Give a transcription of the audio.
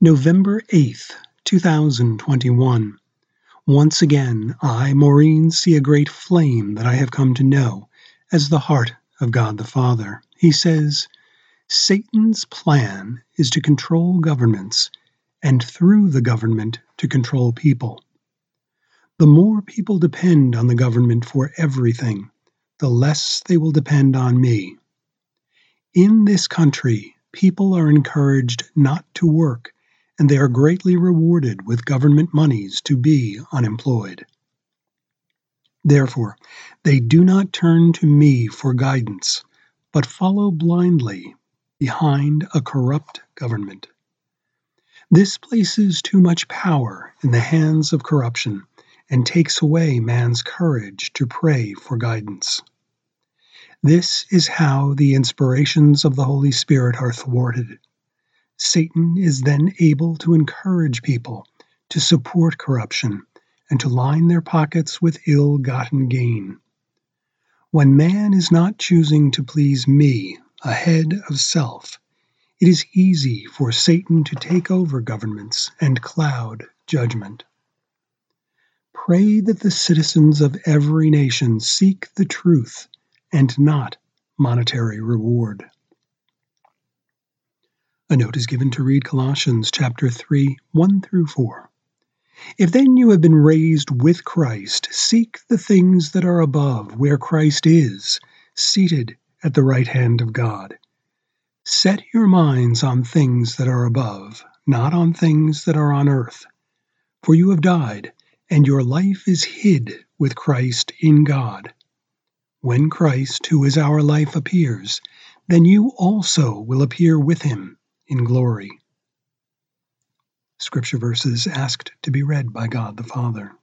November 8th, 2021. Once again, I, Maureen, see a great flame that I have come to know as the heart of God the Father. He says, Satan's plan is to control governments, and through the government to control people. The more people depend on the government for everything, the less they will depend on me. In this country, people are encouraged not to work, and they are greatly rewarded with government monies to be unemployed. Therefore, they do not turn to me for guidance, but follow blindly behind a corrupt government. This places too much power in the hands of corruption and takes away man's courage to pray for guidance. This is how the inspirations of the Holy Spirit are thwarted. Satan is then able to encourage people to support corruption and to line their pockets with ill-gotten gain. When man is not choosing to please me ahead of self, it is easy for Satan to take over governments and cloud judgment. Pray that the citizens of every nation seek the truth and not monetary reward. A note is given to read Colossians chapter 3, 1 through 4. If then you have been raised with Christ, seek the things that are above, where Christ is, seated at the right hand of God. Set your minds on things that are above, not on things that are on earth. For you have died, and your life is hid with Christ in God. When Christ, who is our life, appears, then you also will appear with him in glory. Scripture verses asked to be read by God the Father.